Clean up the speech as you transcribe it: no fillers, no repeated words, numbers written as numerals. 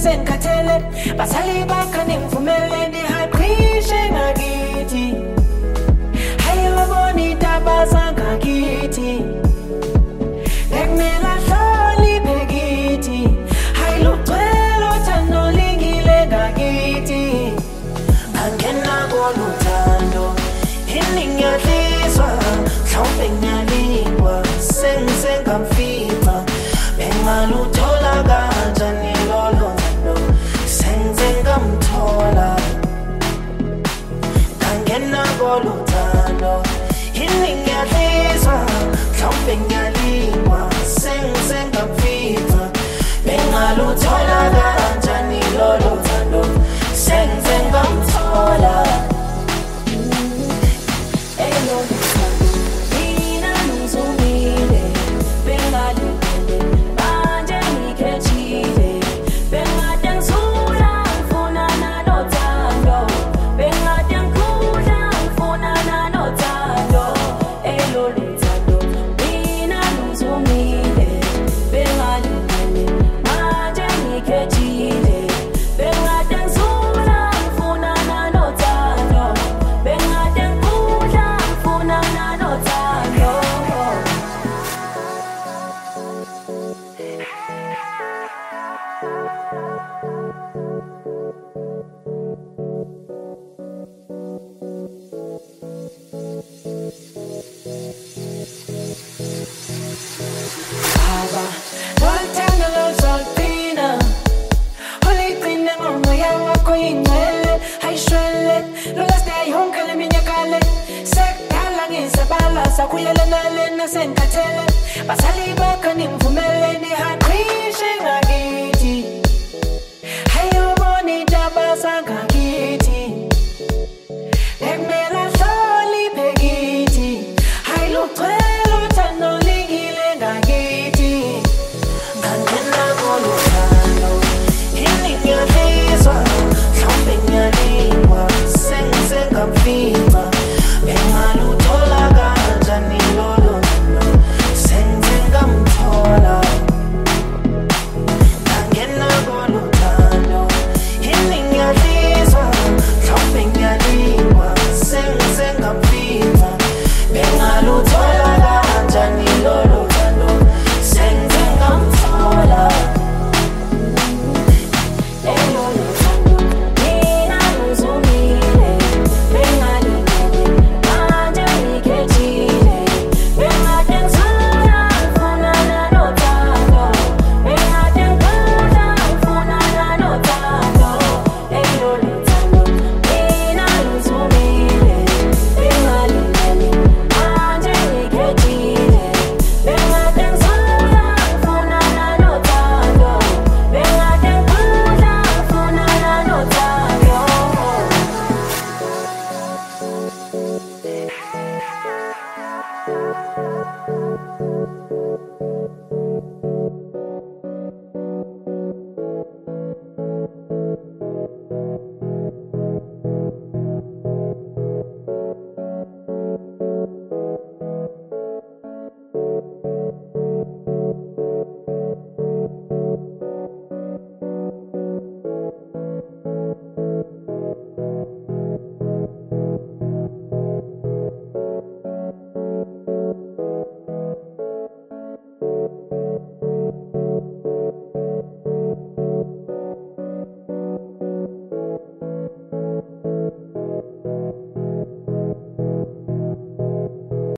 nasenkhathele bazali bakho ningivumele ndihaqishe ngakithi hayi wabona indaba zangakithi ekumela hloli bekithi hayi lucelo thando lingile ngakithi angena koluthando iningiyadliswa mhlawumbe ngiyalingwa sengisengamfica bengaluthola kanjani lolo thando sengisengamthola angena koluthando iningiyadliswa mhlawumbe ngiyalingwa sengisengamfica bengaluthola kanjani lolo thando sengisengamthola. Sakuyelana nasenkhathele bazali bakho ningivumele ndihaqishe ngakithi hayi wabona indaba zangakithi